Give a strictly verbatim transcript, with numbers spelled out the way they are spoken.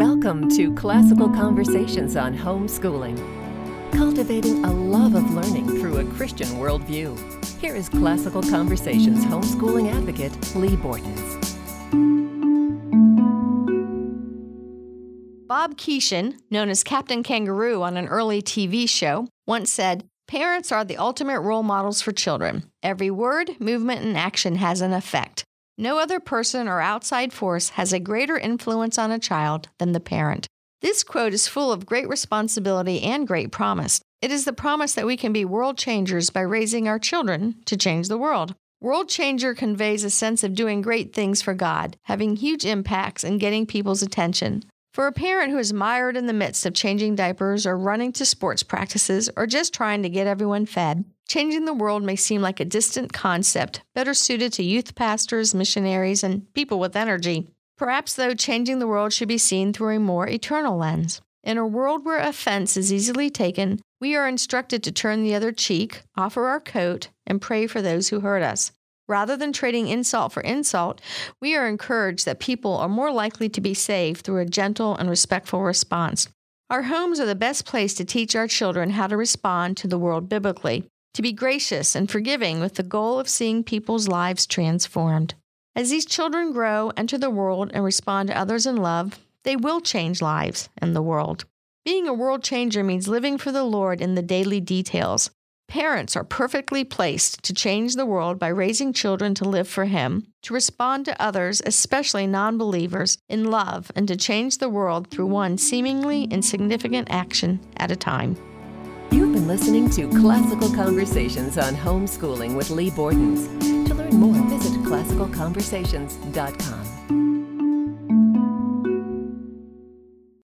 Welcome to Classical Conversations on Homeschooling, cultivating a love of learning through a Christian worldview. Here is Classical Conversations homeschooling advocate Lee Bortons. Bob Keeshan, known as Captain Kangaroo on an early T V show, once said, "Parents are the ultimate role models for children. Every word, movement, and action has an effect. No other person or outside force has a greater influence on a child than the parent." This quote is full of great responsibility and great promise. It is the promise that we can be world changers by raising our children to change the world. World changer conveys a sense of doing great things for God, having huge impacts and getting people's attention. For a parent who is mired in the midst of changing diapers or running to sports practices or just trying to get everyone fed, changing the world may seem like a distant concept, better suited to youth pastors, missionaries, and people with energy. Perhaps, though, changing the world should be seen through a more eternal lens. In a world where offense is easily taken, we are instructed to turn the other cheek, offer our coat, and pray for those who hurt us. Rather than trading insult for insult, we are encouraged that people are more likely to be saved through a gentle and respectful response. Our homes are the best place to teach our children how to respond to the world biblically, to be gracious and forgiving with the goal of seeing people's lives transformed. As these children grow, enter the world, and respond to others in love, they will change lives and the world. Being a world changer means living for the Lord in the daily details. Parents are perfectly placed to change the world by raising children to live for Him, to respond to others, especially non-believers, in love, and to change the world through one seemingly insignificant action at a time. You've been listening to Classical Conversations on Homeschooling with Lee Bortons. To learn more, visit classical conversations dot com.